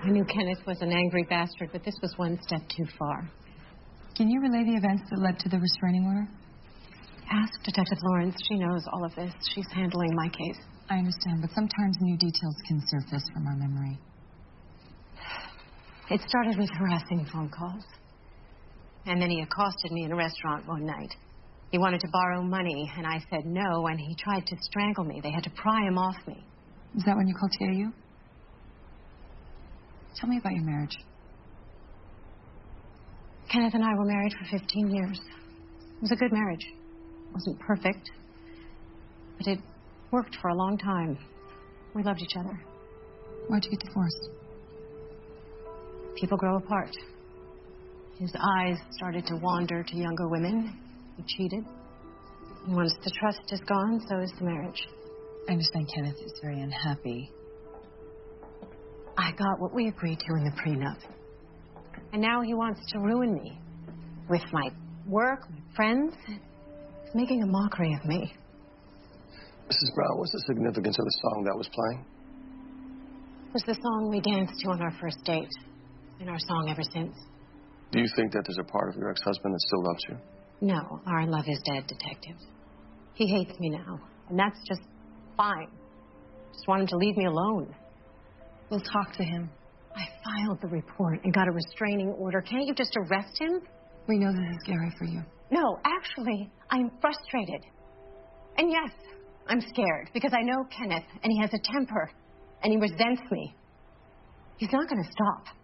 I knew Kenneth was an angry bastard, but this was one step too far. Can you relay the events that led to the restraining order? Ask Detective Lawrence. She knows all of this. She's handling my case. I understand, but sometimes new details can surface from our memory. It started with harassing phone calls. And then he accosted me in a restaurant one night. He wanted to borrow money, and I said no, and he tried to strangle me. They had to pry him off me. Is that when you called TAU? Tell me about your marriage. Kenneth and I were married for 15 years. It was a good marriage. It wasn't perfect, but it worked for a long time. We loved each other. Why'd you get divorced? People grow apart. His eyes started to wander to younger women. He cheated. And once the trust is gone, so is the marriage. I understand Kenneth is very unhappy. I got what we agreed to in the prenup. And now he wants to ruin me. With my work, my friends. He's making a mockery of me. Mrs. Brown, what's the significance of the song that was playing? It was the song we danced to on our first date. And our song ever since. Do you think that there's a part of your ex-husband that still loves you? No, our love is dead, Detective. He hates me now. And that's just fine. Just want him to leave me alone. We'll talk to him. I filed the report and got a restraining order. Can't you just arrest him? We know this is scary for you. No, actually, I'm frustrated. And yes, I'm scared because I know Kenneth and he has a temper and he resents me. He's not going to stop.